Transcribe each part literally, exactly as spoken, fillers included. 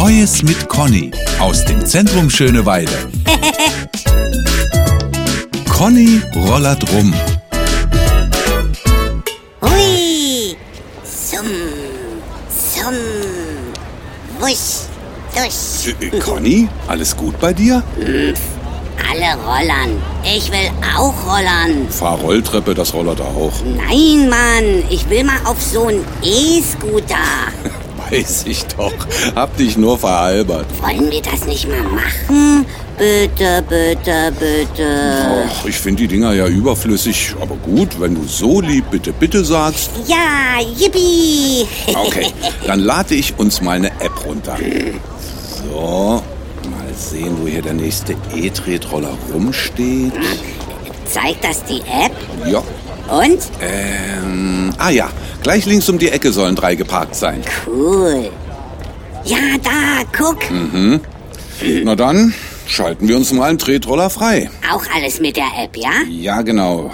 Neues mit Conny aus dem Zentrum Schöneweide. Conny rollert rum. Hui, zum, zum, wusch, dusch. Äh, Conny, alles gut bei dir? Alle rollern. Ich will auch rollern. Fahr Rolltreppe, das rollert auch. Nein, Mann, ich will mal auf so einen E-Scooter. Weiß ich doch. Hab dich nur veralbert. Wollen wir das nicht mal machen? Bitte, bitte, bitte. Ach, ich finde die Dinger ja überflüssig. Aber gut, wenn du so lieb bitte, bitte sagst. Ja, yippie. Okay, dann lade ich uns mal eine App runter. So, mal sehen, wo hier der nächste E-Tretroller rumsteht. Zeigt das die App? Ja. Und? Ähm, ah ja, gleich links um die Ecke sollen drei geparkt sein. Cool. Ja, da, guck. Mhm. Na dann, schalten wir uns mal einen Tretroller frei. Auch alles mit der App, ja? Ja, genau.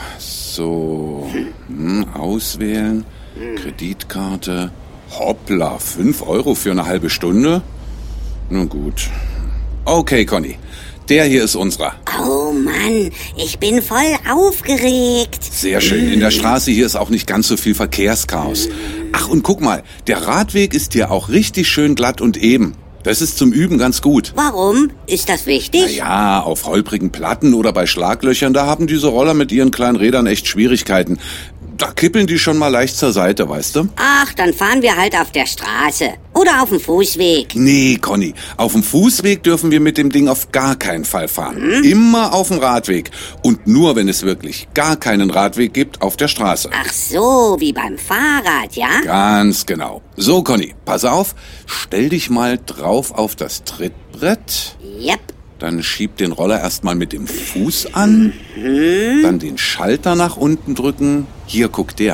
So, hm, auswählen, Kreditkarte. Hoppla, fünf Euro für eine halbe Stunde? Nun gut. Okay, Conny, der hier ist unserer. Oh Mann, ich bin voll aufgeregt. Sehr schön. In der Straße hier ist auch nicht ganz so viel Verkehrschaos. Ach, und guck mal, der Radweg ist hier auch richtig schön glatt und eben. Das ist zum Üben ganz gut. Warum? Ist das wichtig? Ja, auf holprigen Platten oder bei Schlaglöchern, da haben diese Roller mit ihren kleinen Rädern echt Schwierigkeiten. Da kippeln die schon mal leicht zur Seite, weißt du? Ach, dann fahren wir halt auf der Straße. Oder auf dem Fußweg. Nee, Conny, auf dem Fußweg dürfen wir mit dem Ding auf gar keinen Fall fahren. Hm? Immer auf dem Radweg. Und nur, wenn es wirklich gar keinen Radweg gibt, auf der Straße. Ach so, wie beim Fahrrad, ja? Ganz genau. So, Conny, pass auf, stell dich mal drauf auf das Trittbrett. Yep. Dann schieb den Roller erstmal mit dem Fuß an, mhm. Dann den Schalter nach unten drücken. Hier, guck der.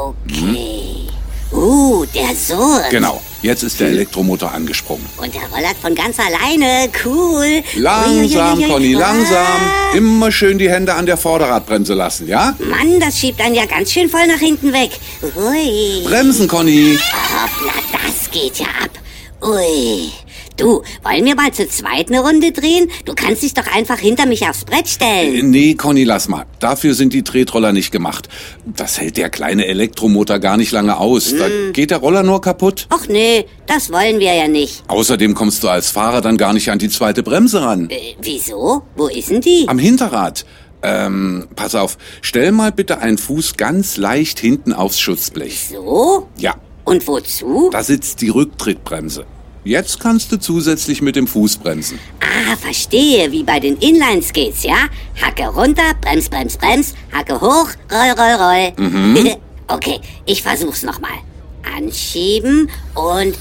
Okay. Mhm. Uh, der surrt. Genau, jetzt ist der Elektromotor angesprungen. Und der rollert von ganz alleine. Cool. Langsam, Uiuiui. Conny, langsam. Immer schön die Hände an der Vorderradbremse lassen, ja? Mann, das schiebt einen ja ganz schön voll nach hinten weg. Ui. Bremsen, Conny. Hoppla, das geht ja ab. Ui. Du, wollen wir mal zu zweit eine Runde drehen? Du kannst dich doch einfach hinter mich aufs Brett stellen. Äh, nee, Conny, lass mal. Dafür sind die Tretroller nicht gemacht. Das hält der kleine Elektromotor gar nicht lange aus. Mm. Da geht der Roller nur kaputt. Ach nee, das wollen wir ja nicht. Außerdem kommst du als Fahrer dann gar nicht an die zweite Bremse ran. Äh, wieso? Wo ist denn die? Am Hinterrad. Ähm, pass auf. Stell mal bitte einen Fuß ganz leicht hinten aufs Schutzblech. So? Ja. Und wozu? Da sitzt die Rücktrittbremse. Jetzt kannst du zusätzlich mit dem Fuß bremsen. Ah, verstehe, wie bei den Inline-Skates, ja? Hacke runter, brems, brems, brems, Hacke hoch, roll, roll, roll. Mhm. Okay, ich versuch's nochmal. Anschieben und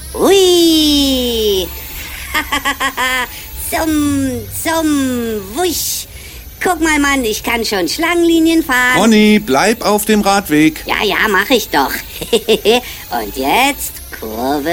hui! zum, zum, wusch! Guck mal, Mann, ich kann schon Schlangenlinien fahren. Conny, bleib auf dem Radweg. Ja, ja, mach ich doch. Und jetzt Kurve.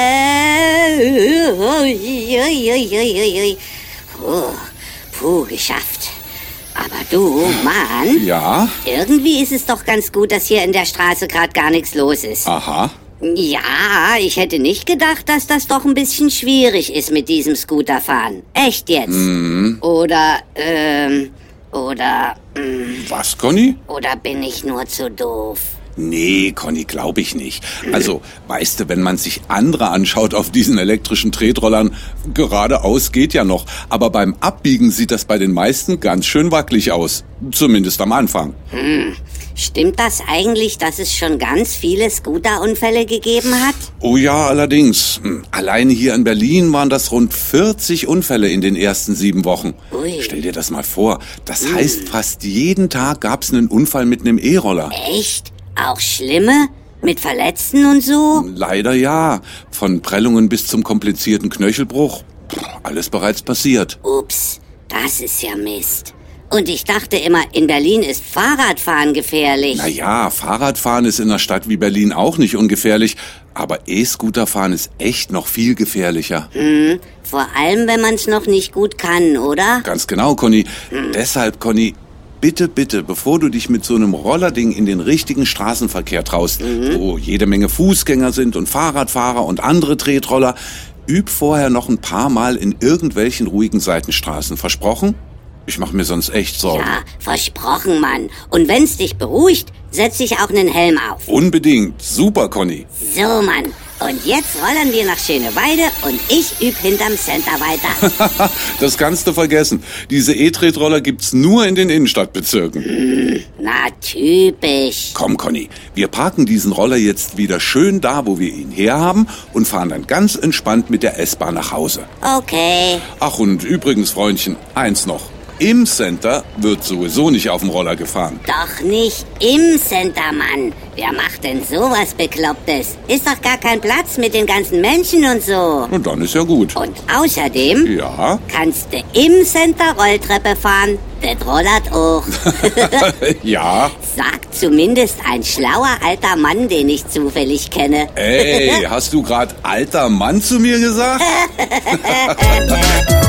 Puh, puh, geschafft. Aber du, Mann. Ja? Irgendwie ist es doch ganz gut, dass hier in der Straße gerade gar nichts los ist. Aha. Ja, ich hätte nicht gedacht, dass das doch ein bisschen schwierig ist mit diesem Scooterfahren. Echt jetzt? Mhm. Oder, ähm, oder, ähm, Was, Conny? oder bin ich nur zu doof? Nee, Conny, glaube ich nicht. Also, weißt du, wenn man sich andere anschaut auf diesen elektrischen Tretrollern, geradeaus geht ja noch. Aber beim Abbiegen sieht das bei den meisten ganz schön wackelig aus. Zumindest am Anfang. Hm. Stimmt das eigentlich, dass es schon ganz viele Scooterunfälle gegeben hat? Oh ja, allerdings. Alleine hier in Berlin waren das rund vierzig Unfälle in den ersten sieben Wochen. Ui. Stell dir das mal vor. Das hm. heißt, fast jeden Tag gab's einen Unfall mit einem E-Roller. Echt? Auch schlimme? Mit Verletzten und so? Leider ja. Von Prellungen bis zum komplizierten Knöchelbruch. Alles bereits passiert. Ups, das ist ja Mist. Und ich dachte immer, in Berlin ist Fahrradfahren gefährlich. Naja, Fahrradfahren ist in einer Stadt wie Berlin auch nicht ungefährlich. Aber E-Scooterfahren ist echt noch viel gefährlicher. Hm, vor allem, wenn man es noch nicht gut kann, oder? Ganz genau, Conny. Hm. Deshalb, Conny, bitte, bitte, bevor du dich mit so einem Rollerding in den richtigen Straßenverkehr traust, mhm. wo jede Menge Fußgänger sind und Fahrradfahrer und andere Tretroller, üb vorher noch ein paar Mal in irgendwelchen ruhigen Seitenstraßen. Versprochen? Ich mache mir sonst echt Sorgen. Ja, versprochen, Mann. Und wenn's dich beruhigt, setz dich auch einen Helm auf. Unbedingt. Super, Conny. So, Mann. Und jetzt rollern wir nach Schöneweide und ich üb hinterm Center weiter. Das kannst du vergessen. Diese E-Tretroller gibt's nur in den Innenstadtbezirken. Hm, na, typisch. Komm, Conny, wir parken diesen Roller jetzt wieder schön da, wo wir ihn herhaben und fahren dann ganz entspannt mit der S-Bahn nach Hause. Okay. Ach, und übrigens, Freundchen, eins noch. Im Center wird sowieso nicht auf dem Roller gefahren. Doch nicht im Center, Mann. Wer macht denn sowas Beklopptes? Ist doch gar kein Platz mit den ganzen Menschen und so. Und dann ist ja gut. Und außerdem Ja? kannst du im Center Rolltreppe fahren. Das rollert auch. Ja? Sagt zumindest ein schlauer alter Mann, den ich zufällig kenne. Ey, hast du gerade alter Mann zu mir gesagt?